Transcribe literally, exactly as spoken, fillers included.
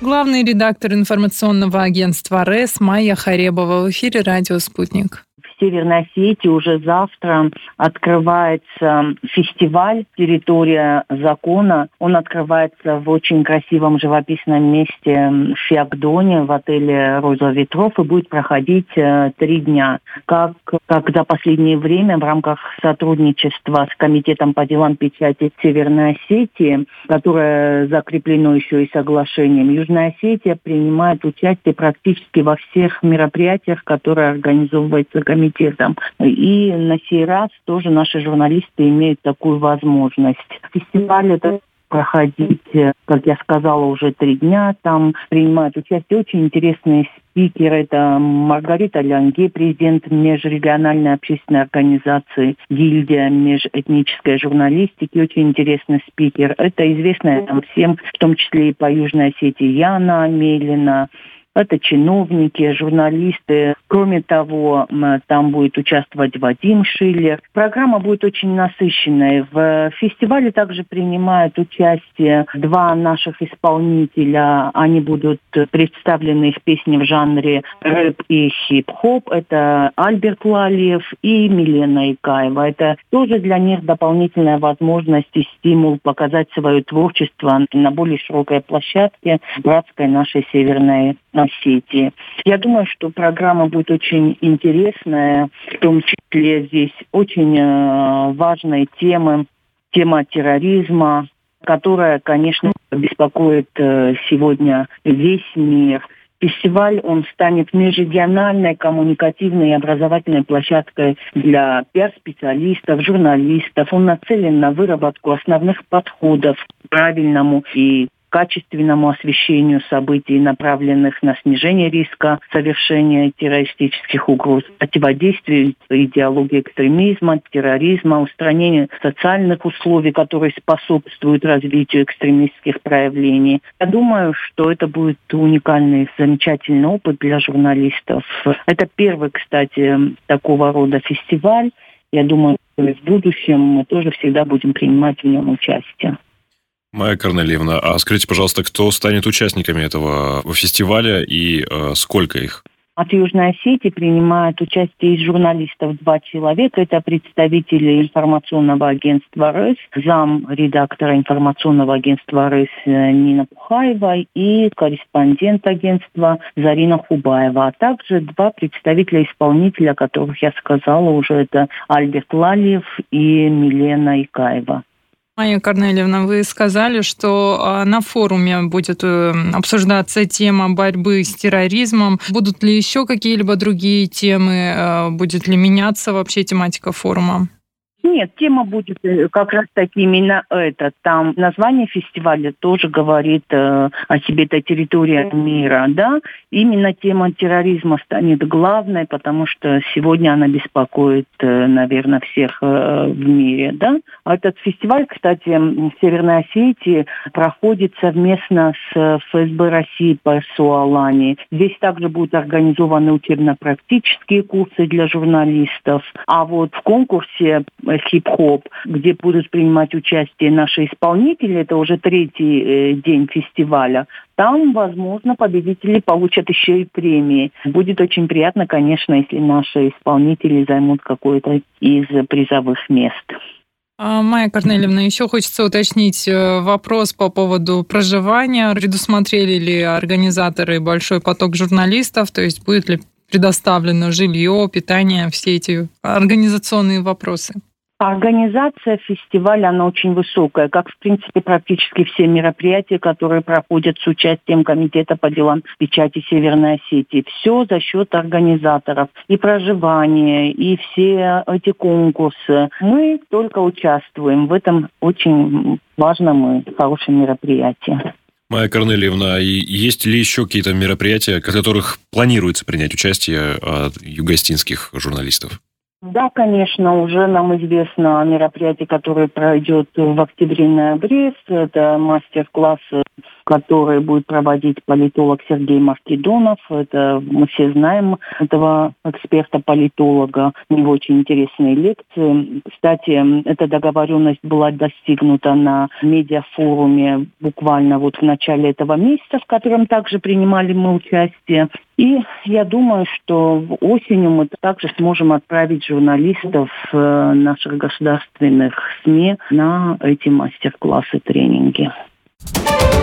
Главный редактор информационного агентства РЭС Майя Харебова в эфире «Радио Спутник». В Северной Осетии уже завтра открывается фестиваль «Территория закона». Он открывается в очень красивом живописном месте в Феокдоне, в отеле «Роза ветров», и будет проходить э, три дня. Как, как за последнее время в рамках сотрудничества с Комитетом по делам печати Северной Осетии, которое закреплено еще и соглашением, Южная Осетия принимает участие практически во всех мероприятиях, которые организовываются комитетом. И на сей раз тоже наши журналисты имеют такую возможность. Фестиваль это проходить, как я сказала, уже три дня. Там принимают участие очень интересные спикеры. Это Маргарита Лянге, президент межрегиональной общественной организации «Гильдия межэтнической журналистики». Очень интересный спикер. Это известная там всем, в том числе и по Южной Осетии, Яна Амелина. Это чиновники, журналисты. Кроме того, там будет участвовать Вадим Шиллер. Программа будет очень насыщенной. В фестивале также принимают участие два наших исполнителя. Они будут представлены, их песни в жанре рэп и хип-хоп. Это Альберт Лалиев и Милена Икаева. Это тоже для них дополнительная возможность и стимул показать свое творчество на более широкой площадке братской нашей Северной Осетии. Я думаю, что программа будет очень интересная, в том числе здесь очень э, важные темы, тема терроризма, которая, конечно, беспокоит э, сегодня весь мир. Фестиваль, он станет межрегиональной, коммуникативной и образовательной площадкой для пиар-специалистов, журналистов. Он нацелен на выработку основных подходов к правильному и качественному освещению событий, направленных на снижение риска совершения террористических угроз, противодействию идеологии экстремизма, терроризма, устранению социальных условий, которые способствуют развитию экстремистских проявлений. Я думаю, что это будет уникальный, замечательный опыт для журналистов. Это первый, кстати, такого рода фестиваль. Я думаю, что в будущем мы тоже всегда будем принимать в нем участие. Майя Корнелиевна, а скажите, пожалуйста, кто станет участниками этого фестиваля и э, сколько их? От Южной Осетии принимают участие из журналистов два человека. Это представители информационного агентства РЭС, зам редактора информационного агентства РЭС Нина Пухаева и корреспондент агентства Зарина Хубаева. А также два представителя исполнителя, о которых я сказала уже, это Альберт Лалиев и Милена Икаева. Майя Корнелиевна, вы сказали, что на форуме будет обсуждаться тема борьбы с терроризмом. Будут ли еще какие-либо другие темы? Будет ли меняться вообще тематика форума? Нет, тема будет как раз таки именно это. Там название фестиваля тоже говорит э, о себе, это территория мира, да. Именно тема терроризма станет главной, потому что сегодня она беспокоит, э, наверное, всех э, в мире, да. А этот фестиваль, кстати, в Северной Осетии проходит совместно с эф эс бэ России по Суалани. Здесь также будут организованы учебно-практические курсы для журналистов. А вот в конкурсе хип-хоп, где будут принимать участие наши исполнители, это уже третий э, день фестиваля, там, возможно, победители получат еще и премии. Будет очень приятно, конечно, если наши исполнители займут какое-то из призовых мест. Майя Корнелиевна, еще хочется уточнить вопрос по поводу проживания. Предусмотрели ли организаторы большой поток журналистов, то есть будет ли предоставлено жилье, питание, все эти организационные вопросы? Организация фестиваля, она очень высокая, как, в принципе, практически все мероприятия, которые проходят с участием Комитета по делам печати Северной Осетии. Все за счет организаторов. И проживание, и все эти конкурсы. Мы только участвуем в этом очень важном и хорошем мероприятии. Майя Корнелиевна, есть ли еще какие-то мероприятия, в которых планируется принять участие от югоостинских журналистов? Да, конечно, уже нам известно о мероприятии, которое пройдет в октябре-ноябре. Это мастер-класс который будет проводить политолог Сергей Маркедонов. Это мы все знаем этого эксперта-политолога. У него очень интересные лекции. Кстати, эта договоренность была достигнута на медиафоруме буквально вот в начале этого месяца, в котором также принимали мы участие. И я думаю, что осенью мы также сможем отправить журналистов наших государственных СМИ на эти мастер-классы, тренинги.